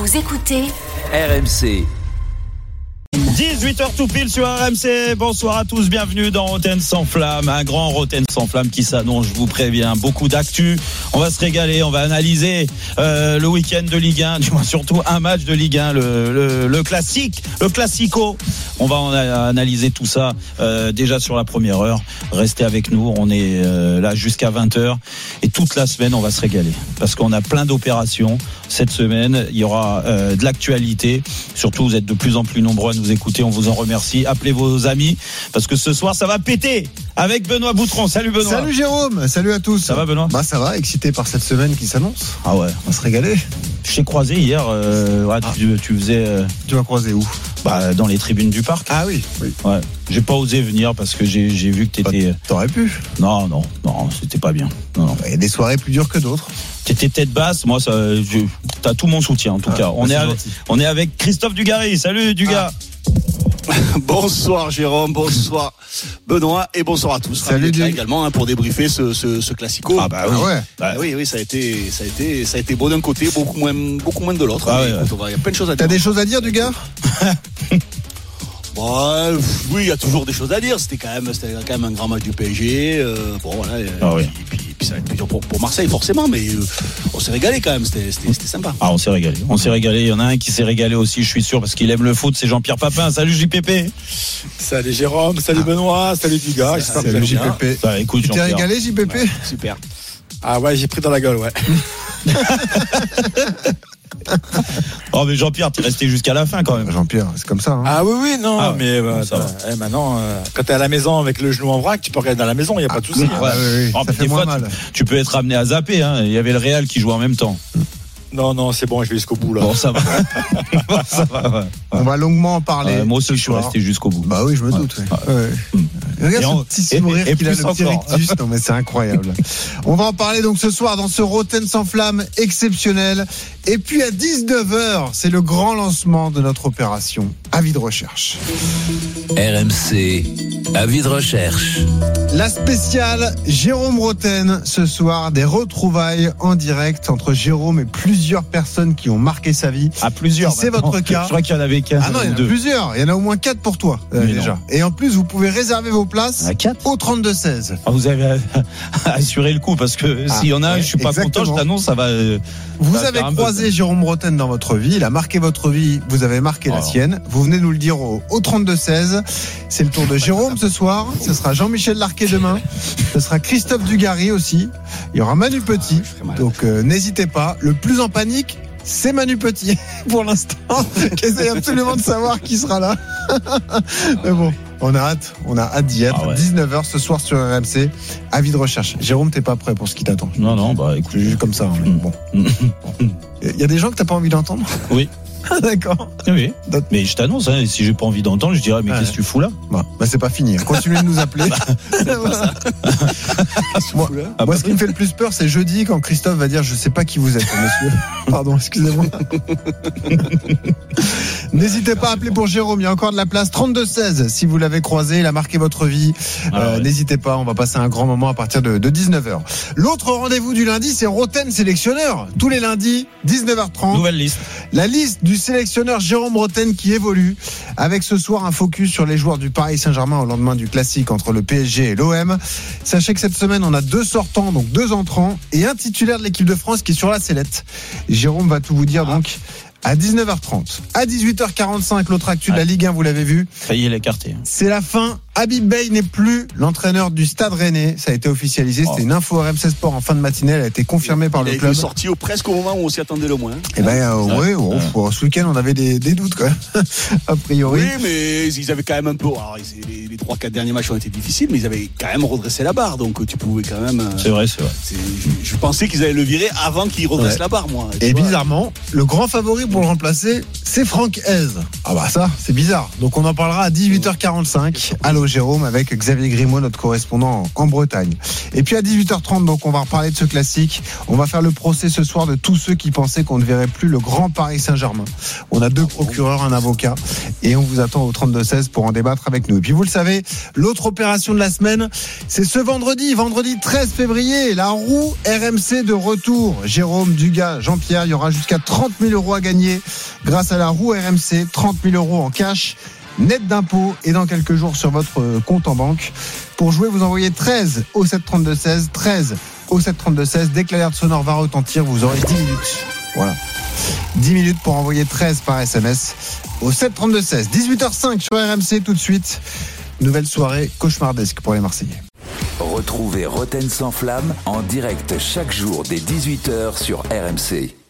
Vous écoutez RMC. 18h tout pile sur RMC. Bonsoir à tous, bienvenue dans Rotten sans flamme. Un grand Rotten sans flamme qui s'annonce, je vous préviens. Beaucoup d'actu. On va se régaler, on va analyser le week-end de Ligue 1, du moins surtout un match de Ligue 1, le classique, le classico. On va analyser tout ça déjà sur la première heure. Restez avec nous, on est là jusqu'à 20h. Et toute la semaine, on va se régaler. Parce qu'on a plein d'opérations cette semaine. Il y aura de l'actualité. Surtout, vous êtes de plus en plus nombreux à nous écouter. On vous en remercie. Appelez vos amis. Parce que ce soir, ça va péter. Avec Benoît Boutron. Salut Benoît. Salut Jérôme. Salut à tous. Ça va Benoît? Bah ça va, excité par cette semaine qui s'annonce. Ah ouais. On va se régaler. Je t'ai croisé hier. Tu faisais. Tu vas croiser où? Dans les tribunes du parc. Ah oui. Ouais. J'ai pas osé venir parce que j'ai vu que t'étais. T'aurais pu. Non, c'était pas bien. Non. Il y a des soirées plus dures que d'autres. T'étais tête basse, moi t'as tout mon soutien en tout cas. On est avec Christophe Dugarry. Salut Dugas. Bonsoir Jérôme, bonsoir Benoît et bonsoir à tous. Salut également pour débriefer ce classico. Ah bah oui. Ouais. Oui, ça a été beau d'un côté, beaucoup moins de l'autre. Ah ouais. Il y a plein de choses à dire. T'as des choses à dire du gars? Oui, il y a toujours des choses à dire. C'était quand même un grand match du PSG. Oui. Et puis ça va être plus dur pour Marseille forcément, mais on s'est régalé quand même. C'était sympa. On s'est régalé. Il y en a un qui s'est régalé aussi, je suis sûr, parce qu'il aime le foot. C'est Jean-Pierre Papin. Salut JPP. Salut Jérôme, salut Benoît, salut Dugas. J'espère que vous allez bien. JPP. Écoute, Tu t'es régalé JPP? Ouais, super. Ah ouais, j'ai pris dans la gueule, ouais. Oh mais Jean-Pierre, t'es resté jusqu'à la fin quand même. Jean-Pierre, c'est comme ça. Hein. Ah oui, non, Ah ouais. mais Ça va. maintenant, quand t'es à la maison avec le genou en vrac, tu peux regarder à la maison, il n'y a pas de souci. Ouais. Oui. Oh, Ça mais fait des moins fois, mal. tu peux être amené à zapper. Hein. Il y avait le Real qui jouait en même temps. Non, c'est bon, je vais jusqu'au bout là. Bon, ça va. Ça va. Ouais. On va longuement en parler. Moi aussi, ce je suis soir. resté jusqu'au bout. Bah oui, je me doute. Ouais. Ouais. Regarde Et ce petit sourire et qu'il a, plus le petit encore. rectus. Non mais c'est incroyable. On va en parler donc ce soir dans ce Rotten sans flamme exceptionnel. Et puis à 19h, c'est le grand lancement de notre opération Avis de recherche. RMC. Avis de recherche. La spéciale Jérôme Rotten ce soir, des retrouvailles en direct entre Jérôme et plusieurs personnes qui ont marqué sa vie. À plusieurs. Si c'est maintenant. votre cas. Je crois qu'il y en avait 15. Ah non, il y en a deux. plusieurs. Il y en a au moins 4 pour toi Mais déjà. non. Et en plus, vous pouvez réserver vos places Il y en a 4. au 32-16. Vous avez assuré le coup parce que s'il y en a un, ouais, je suis pas exactement. content, je t'annonce, ça va. Vous Ça va avez faire un croisé buzz. Jérôme Rotten dans votre vie, il a marqué votre vie, vous avez marqué la Alors. sienne. Vous venez nous le dire au 32-16. C'est le tour de Jérôme ce soir. Ce sera Jean-Michel Larquet demain. Ce sera Christophe Dugarry aussi. Il y aura Manu Petit. je ferai mal. Donc n'hésitez pas. Le plus en panique, c'est Manu Petit pour l'instant, qui essaie absolument de savoir qui sera là. Mais bon, on a hâte d'y être. Ah ouais. 19h ce soir sur RMC. Avis de recherche. Jérôme, t'es pas prêt pour ce qui t'attend. Non, écoute. Je juge comme ça. Hein. Bon. Il y a des gens que t'as pas envie d'entendre? Oui. Ah, d'accord. Oui. Mais je t'annonce, hein, si j'ai pas envie d'entendre, je dirais, mais Ouais. qu'est-ce que tu fous là? Bah c'est pas fini. Continuez de nous appeler. Voilà. Moi, ce qui me fait le plus peur, c'est jeudi quand Christophe va dire je sais pas qui vous êtes, monsieur. Pardon, excusez-moi. N'hésitez pas à appeler pour Jérôme. Il y a encore de la place. 32-16. Si vous l'avez croisé, il a marqué votre vie. Ouais. N'hésitez pas. On va passer un grand moment à partir de 19h. L'autre rendez-vous du lundi, c'est Rotten sélectionneur. Tous les lundis, 19h30. Nouvelle liste. La liste du sélectionneur Jérôme Rotten qui évolue, avec ce soir un focus sur les joueurs du Paris Saint-Germain au lendemain du classique entre le PSG et l'OM. Sachez que cette semaine on a 2 sortants, donc 2 entrants et un titulaire de l'équipe de France qui est sur la sellette. Jérôme va tout vous dire donc à 19h30. À 18h45, l'autre actu de la Ligue 1, vous l'avez vu, Failli l'écarter. c'est la fin. Habib Beye n'est plus l'entraîneur du Stade Rennais. Ça a été officialisé. C'était une info RMC Sport en fin de matinée. Elle a été confirmée par le Il club. est sorti presque au moment où on s'y attendait le moins. Eh ben, ce week-end, on avait des doutes, quand même. A priori. Oui, mais ils avaient quand même un peu. Alors, les 3-4 derniers matchs ont été difficiles, mais ils avaient quand même redressé la barre. Donc, tu pouvais quand même. C'est vrai. Je pensais qu'ils allaient le virer avant qu'ils redressent la barre, moi. Et Tu vois. bizarrement, le grand favori pour le remplacer, c'est Franck Hez. Ah bah ça, c'est bizarre. Donc on en parlera à 18h45. Allô Jérôme, avec Xavier Grimaud, notre correspondant en Bretagne. Et puis à 18h30, donc on va reparler de ce classique. On va faire le procès ce soir de tous ceux qui pensaient qu'on ne verrait plus le grand Paris Saint-Germain. On a 2 procureurs, un avocat, et on vous attend au 32-16 pour en débattre avec nous. Et puis vous le savez, l'autre opération de la semaine, c'est ce vendredi 13 février, la roue RMC de retour. Jérôme, Dugas, Jean-Pierre, il y aura jusqu'à 30 000 € à gagner grâce à la roue RMC, 30 000 € en cash, net d'impôts et dans quelques jours sur votre compte en banque. Pour jouer, vous envoyez 13 au 732-16, 13 au 732-16. Dès que l'alerte sonore va retentir, vous aurez 10 minutes. Voilà. 10 minutes pour envoyer 13 par SMS au 732-16. 18h05 sur RMC tout de suite. Nouvelle soirée cauchemardesque pour les Marseillais. Retrouvez Roten sans flamme en direct chaque jour dès 18h sur RMC.